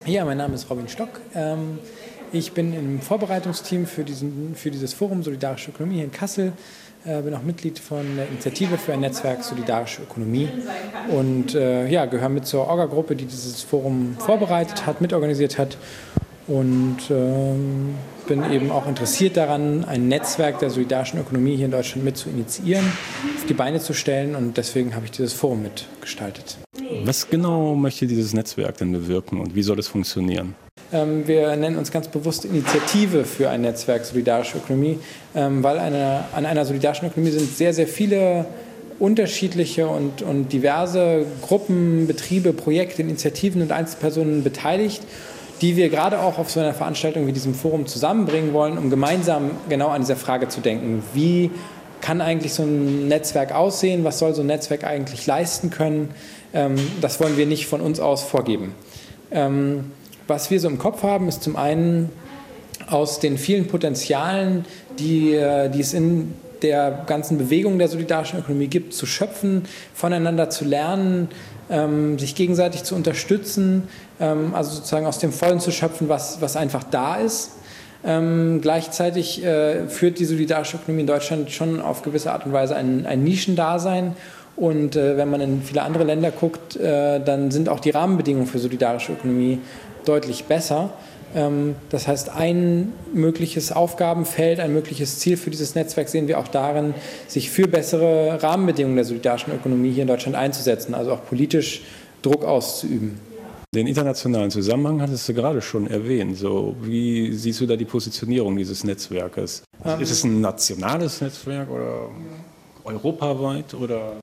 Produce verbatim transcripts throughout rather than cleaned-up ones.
Ja, mein Name ist Robin Stock. Ähm, ich bin im Vorbereitungsteam für, diesen, für dieses Forum Solidarische Ökonomie hier in Kassel. Äh, bin auch Mitglied von der Initiative für ein Netzwerk Solidarische Ökonomie und äh, ja, gehöre mit zur Orga-Gruppe, die dieses Forum vorbereitet hat, mitorganisiert hat und ähm, bin eben auch interessiert daran, ein Netzwerk der solidarischen Ökonomie hier in Deutschland mit zu initiieren, auf die Beine zu stellen, und deswegen habe ich dieses Forum mitgestaltet. Was genau möchte dieses Netzwerk denn bewirken und wie soll es funktionieren? Ähm, wir nennen uns ganz bewusst Initiative für ein Netzwerk Solidarische Ökonomie, ähm, weil eine, an einer solidarischen Ökonomie sind sehr, sehr viele unterschiedliche und, und diverse Gruppen, Betriebe, Projekte, Initiativen und Einzelpersonen beteiligt, die wir gerade auch auf so einer Veranstaltung wie diesem Forum zusammenbringen wollen, um gemeinsam genau an dieser Frage zu denken. Wie kann eigentlich so ein Netzwerk aussehen? Was soll so ein Netzwerk eigentlich leisten können? Ähm, das wollen wir nicht von uns aus vorgeben. Ähm, was wir so im Kopf haben, ist zum einen aus den vielen Potenzialen, die, die es in der ganzen Bewegung der solidarischen Ökonomie gibt, zu schöpfen, voneinander zu lernen, ähm, sich gegenseitig zu unterstützen, ähm, also sozusagen aus dem Vollen zu schöpfen, was, was einfach da ist. Ähm, gleichzeitig äh, führt die solidarische Ökonomie in Deutschland schon auf gewisse Art und Weise ein, ein Nischendasein. Und äh, wenn man in viele andere Länder guckt, äh, dann sind auch die Rahmenbedingungen für solidarische Ökonomie deutlich besser. Ähm, das heißt, ein mögliches Aufgabenfeld, ein mögliches Ziel für dieses Netzwerk sehen wir auch darin, sich für bessere Rahmenbedingungen der solidarischen Ökonomie hier in Deutschland einzusetzen, also auch politisch Druck auszuüben. Den internationalen Zusammenhang hattest du gerade schon erwähnt. So, wie siehst du da die Positionierung dieses Netzwerkes? Ähm, Ist es ein nationales Netzwerk oder europaweit? Oder?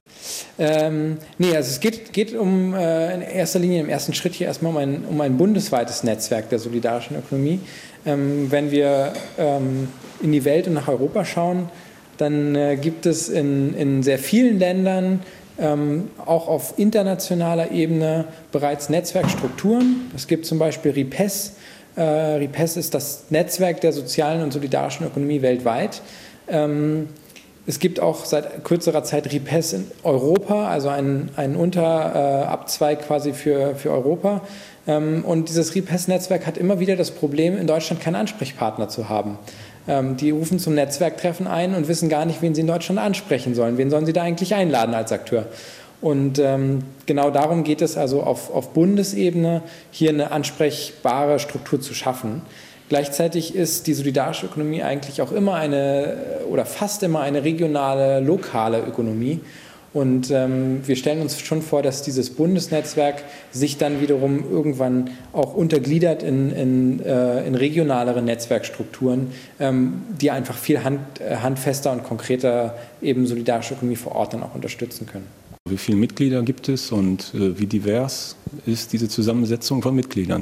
Ähm, nee, also es geht, geht um äh, in erster Linie im ersten Schritt hier erstmal um ein, um ein bundesweites Netzwerk der solidarischen Ökonomie. Ähm, wenn wir ähm, in die Welt und nach Europa schauen, dann äh, gibt es in, in sehr vielen Ländern Ähm, auch auf internationaler Ebene bereits Netzwerkstrukturen. Es gibt zum Beispiel RIPES. Äh, RIPES ist das Netzwerk der sozialen und solidarischen Ökonomie weltweit. Ähm, es gibt auch seit kürzerer Zeit RIPES in Europa, also ein, ein Unterabzweig quasi für, für Europa. Ähm, und dieses RIPES-Netzwerk hat immer wieder das Problem, in Deutschland keinen Ansprechpartner zu haben. Die rufen zum Netzwerktreffen ein und wissen gar nicht, wen sie in Deutschland ansprechen sollen. Wen sollen sie da eigentlich einladen als Akteur? Und ähm, genau darum geht es also auf, auf Bundesebene, hier eine ansprechbare Struktur zu schaffen. Gleichzeitig ist die solidarische Ökonomie eigentlich auch immer eine oder fast immer eine regionale, lokale Ökonomie. Und ähm, wir stellen uns schon vor, dass dieses Bundesnetzwerk sich dann wiederum irgendwann auch untergliedert in, in, äh, in regionalere Netzwerkstrukturen, ähm, die einfach viel hand, äh, handfester und konkreter eben solidarische Ökonomie vor Ort dann auch unterstützen können. Wie viele Mitglieder gibt es und äh, wie divers ist diese Zusammensetzung von Mitgliedern?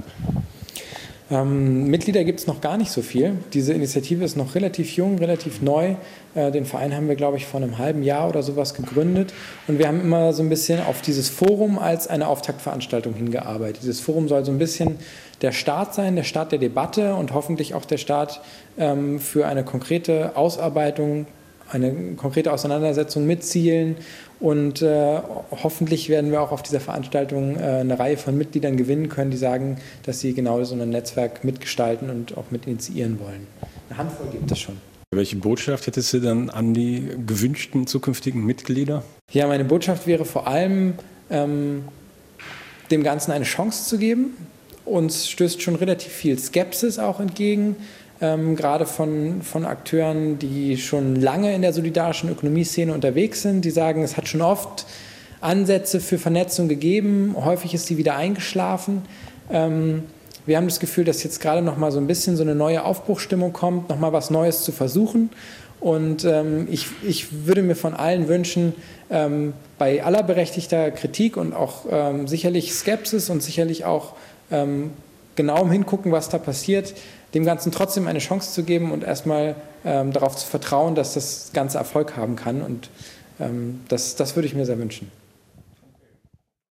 Ähm, Mitglieder gibt es noch gar nicht so viel. Diese Initiative ist noch relativ jung, relativ neu. Äh, den Verein haben wir, glaube ich, vor einem halben Jahr oder sowas gegründet. Und wir haben immer so ein bisschen auf dieses Forum als eine Auftaktveranstaltung hingearbeitet. Dieses Forum soll so ein bisschen der Start sein, der Start der Debatte und hoffentlich auch der Start ähm, für eine konkrete Ausarbeitung, eine konkrete Auseinandersetzung mit Zielen. Und äh, hoffentlich werden wir auch auf dieser Veranstaltung äh, eine Reihe von Mitgliedern gewinnen können, die sagen, dass sie genau so ein Netzwerk mitgestalten und auch mit initiieren wollen. Eine Handvoll gibt es schon. Welche Botschaft hättest du dann an die gewünschten zukünftigen Mitglieder? Ja, meine Botschaft wäre vor allem, ähm, dem Ganzen eine Chance zu geben. Uns stößt schon relativ viel Skepsis auch entgegen. Ähm, gerade von, von Akteuren, die schon lange in der solidarischen Ökonomieszene unterwegs sind, die sagen, es hat schon oft Ansätze für Vernetzung gegeben, häufig ist sie wieder eingeschlafen. Ähm, wir haben das Gefühl, dass jetzt gerade noch mal so ein bisschen so eine neue Aufbruchsstimmung kommt, noch mal was Neues zu versuchen. Und ähm, ich, ich würde mir von allen wünschen, ähm, bei aller berechtigter Kritik und auch ähm, sicherlich Skepsis und sicherlich auch ähm, genauem Hingucken, was da passiert, dem Ganzen trotzdem eine Chance zu geben und erstmal ähm, darauf zu vertrauen, dass das Ganze Erfolg haben kann. Und ähm, das, das würde ich mir sehr wünschen.